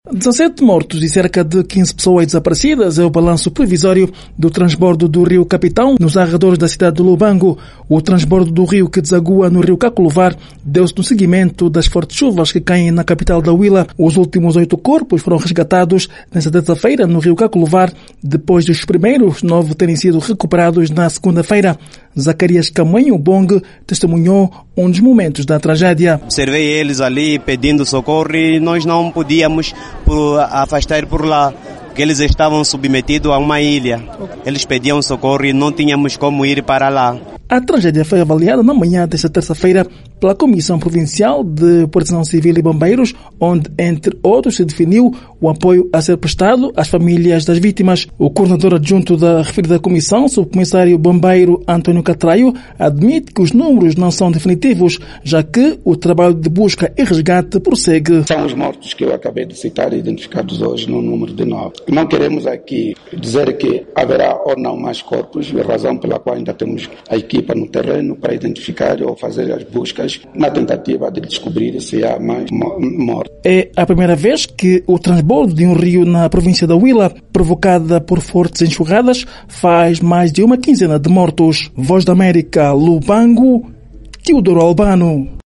17 mortos e cerca de 15 pessoas desaparecidas é o balanço provisório do transbordo do rio Capitão nos arredores da cidade de Lubango. O transbordo do rio que desagua no rio Caculuvar deu-se no seguimento das fortes chuvas que caem na capital da Huila. Os últimos 8 corpos foram resgatados nesta terça-feira no rio Caculuvar, depois dos primeiros 9 terem sido recuperados na segunda-feira. Zacarias Camanho Bong testemunhou um dos momentos da tragédia. Observei eles ali pedindo socorro e nós não podíamos afastar por lá, porque eles estavam submetidos a uma ilha. Eles pediam socorro e não tínhamos como ir para lá. A tragédia foi avaliada na manhã desta terça-feira pela Comissão Provincial de Proteção Civil e Bombeiros, onde, entre outros, se definiu o apoio a ser prestado às famílias das vítimas. O coordenador adjunto da referida comissão, subcomissário bombeiro António Catraio, admite que os números não são definitivos, já que o trabalho de busca e resgate prossegue. São os mortos que eu acabei de citar, identificados hoje no número de 9. Não queremos aqui dizer que haverá ou não mais corpos, a razão pela qual ainda temos a equipa no terreno para identificar ou fazer as buscas na tentativa de descobrir se há mais mortes. É a primeira vez que o transbordo de um rio na província da Huila, provocada por fortes enxurradas, faz mais de uma quinzena de mortos. Voz da América, Lubango, Teodoro Albano.